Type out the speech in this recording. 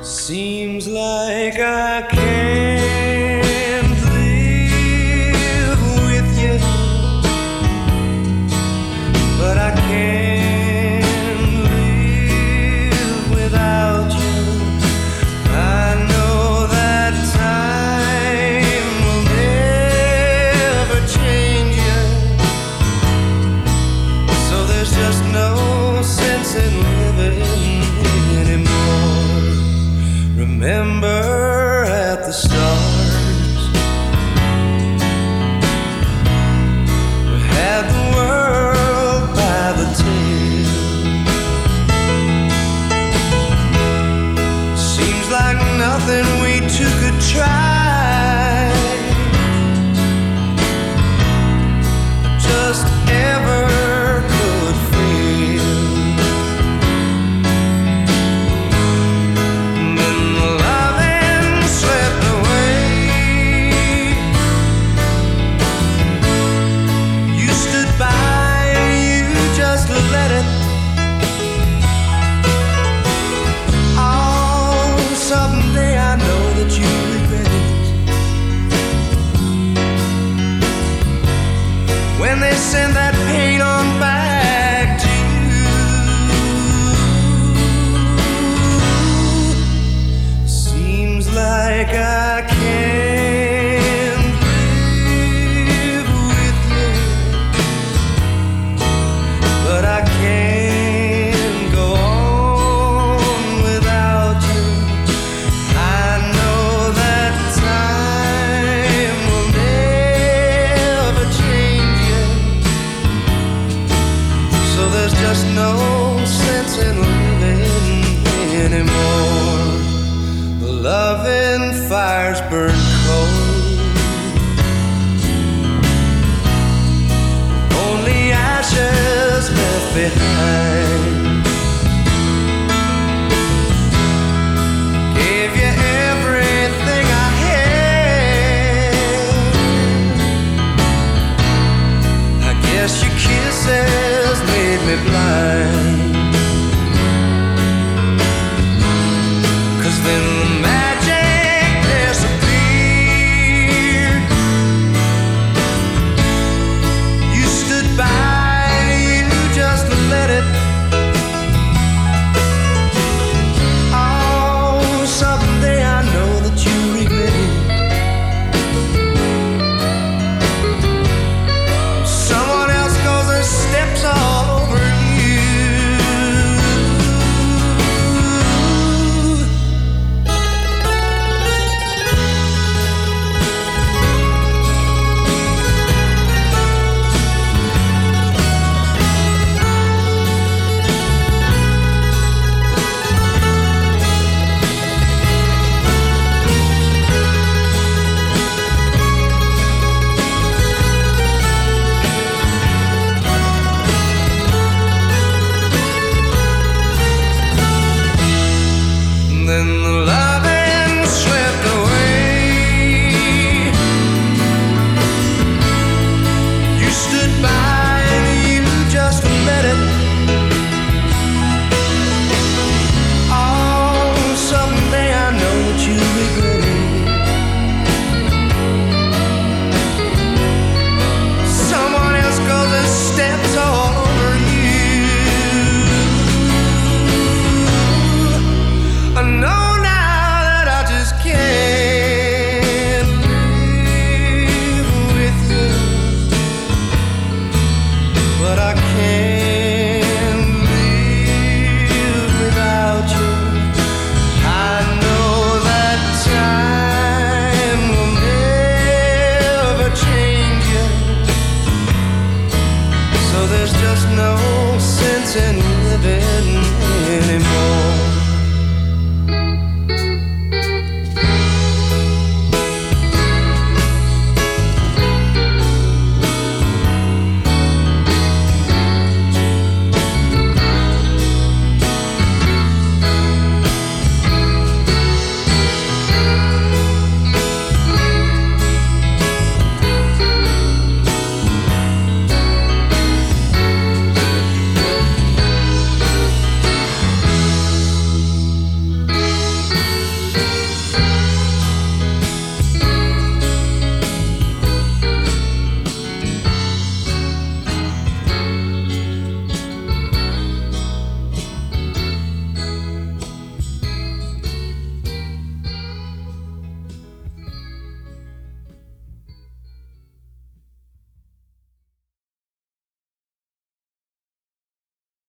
Seems like I can't live with you, but I can't live without you. I know that time will never change you, so there's just no sense in living anymore. Remember at the stars, we had the world by the tail. Seems like nothing we two could try, just ever could fail. Let it. Oh, someday I know that you regret it when they send that pain on back to you. Seems like I can't live with you, but I can't go on without you. I know that time will never change you, so there's just no sense in living anymore. The loving fires burn cold, only ashes left behind. Gave you everything I had. I guess your kisses made me blind. 'Cause then the